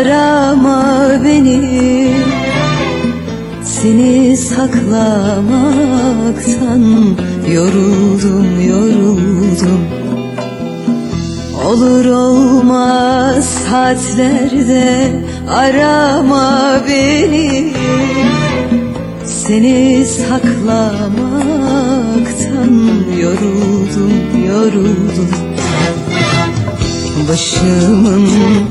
arama beni. Seni saklamaktan yoruldum, yoruldum. Olur olmaz saatlerde arama beni. Seni saklamaktan yoruldum, yoruldum. Başımın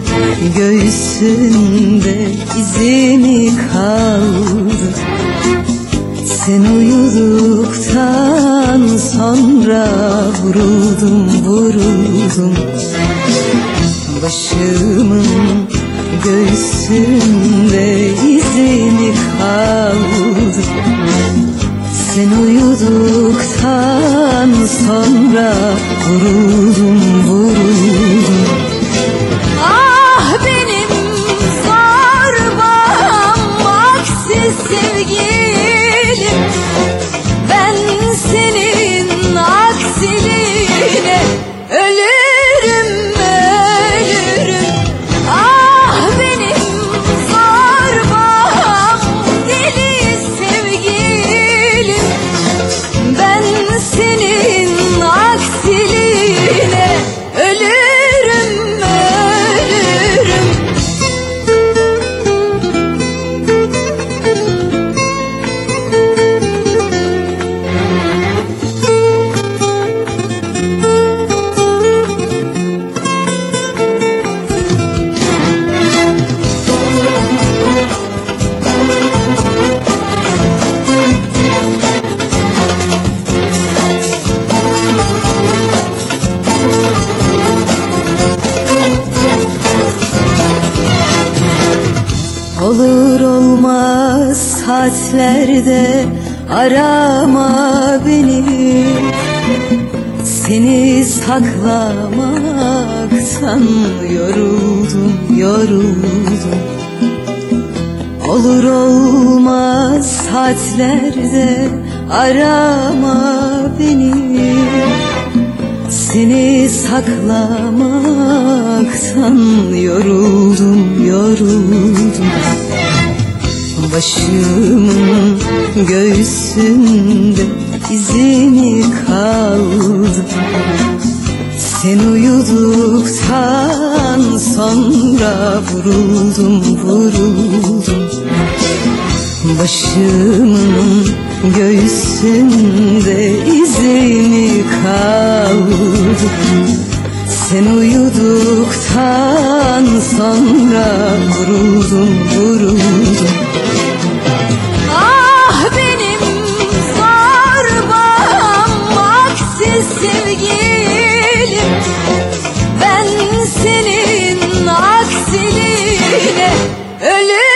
göğsünde izini kaldı. Sen uyuduktan sonra vuruldum, vuruldum. Başımın göğsünde izini kaldı. Sen uyuduktan sonra vuruldum, vuruldum. Ah benim zorbam, aksiz sevgilim. Ben senin aksiliğine ölürüm, ölürüm. Ah benim zorbam, deli sevgilim. Ben senin aksiliğine ölürüm, ölürüm. Olur olmaz saatlerde arama beni. Seni saklamaktan yoruldum, yoruldum. Olur olmaz saatlerde arama beni. Seni saklamaktan yoruldum, yoruldum. Başımın göğsünde izini kaldı. Sen uyuduktan sonra vuruldum, vuruldum. Başımın göğsünde izini kaldı. Sen uyuduktan sonra vuruldum, vuruldum. Ah benim zorbam, aksiz sevgilim. Ben senin aksiliğine ölürüm.